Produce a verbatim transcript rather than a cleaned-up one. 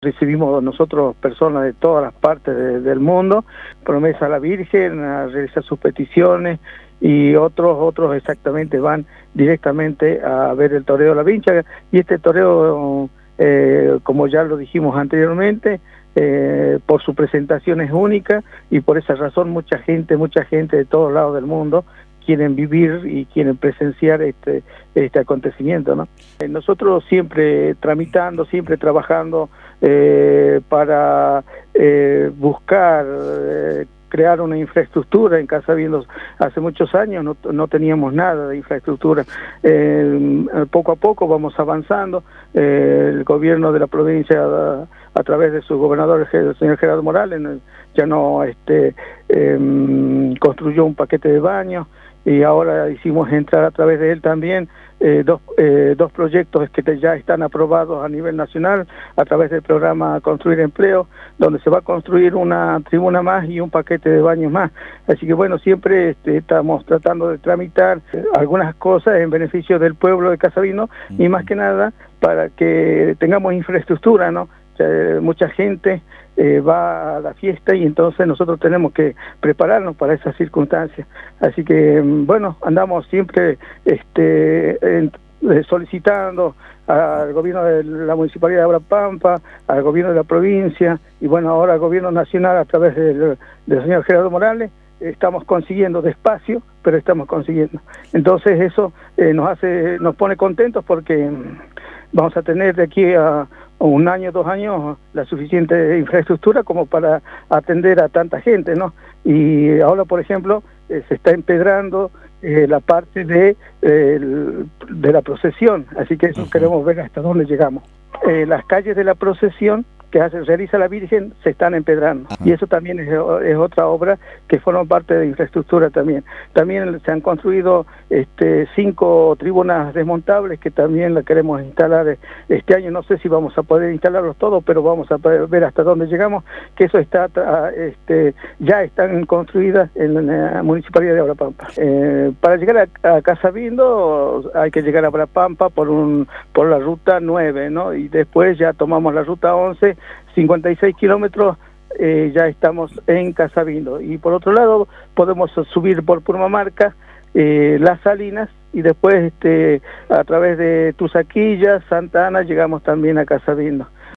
Recibimos nosotros personas de todas las partes de, del mundo, promesa a la Virgen, a realizar sus peticiones, y otros otros exactamente van directamente a ver el toreo de la vincha. Y este toreo, eh, como ya lo dijimos anteriormente, eh, por su presentación es única, y por esa razón mucha gente, mucha gente de todos lados del mundo quieren vivir y quieren presenciar este este acontecimiento, ¿no? Eh, nosotros siempre tramitando, siempre trabajando eh, para eh, buscar eh, crear una infraestructura. En Casabindo hace muchos años no, no teníamos nada de infraestructura. Eh, poco a poco vamos avanzando. Eh, el gobierno de la provincia, a, a través de su gobernador, el señor Gerardo Morales, ya no este, eh, construyó un paquete de baños, y ahora hicimos entrar a través de él también eh, dos, eh, dos proyectos que ya están aprobados a nivel nacional a través del programa Construir Empleo, donde se va a construir una tribuna más y un paquete de baños más. Así que bueno, siempre este, estamos tratando de tramitar eh, algunas cosas en beneficio del pueblo de Casabindo, uh-huh. y más que nada para que tengamos infraestructura, ¿no? Mucha gente eh, va a la fiesta, y entonces nosotros tenemos que prepararnos para esas circunstancias. Así que bueno, andamos siempre este, en, eh, solicitando al gobierno de la Municipalidad de Abrapampa, al gobierno de la provincia, y bueno, ahora al gobierno nacional a través del, del señor Gerardo Morales. Estamos consiguiendo despacio, pero estamos consiguiendo. Entonces eso eh, nos hace, nos pone contentos, porque vamos a tener de aquí a un año, dos años, la suficiente infraestructura como para atender a tanta gente, ¿no? Y ahora, por ejemplo, eh, se está empedrando eh, la parte de, eh, el, de la procesión, así que eso uh-huh. queremos ver hasta dónde llegamos. Eh, las calles de la procesión que hace, realiza la Virgen se están empedrando, uh-huh. y eso también es, es otra obra que forma parte de infraestructura también. También se han construido este, cinco tribunas desmontables que también la queremos instalar este año. No sé si vamos a poder instalarlos todos, pero vamos a poder ver hasta dónde llegamos, que eso está este, ya están construidas en la Municipalidad de Abrapampa. Eh, para llegar a, a Casabindo hay que llegar a Abrapampa por, un, por la ruta nueve, ¿no? Y después ya tomamos la ruta once, cincuenta y seis kilómetros, eh, ya estamos en Casabindo. Y por otro lado podemos subir por Purmamarca, eh, Las Salinas, y después este, a través de Tusaquilla, Santa Ana, llegamos también a Casabindo.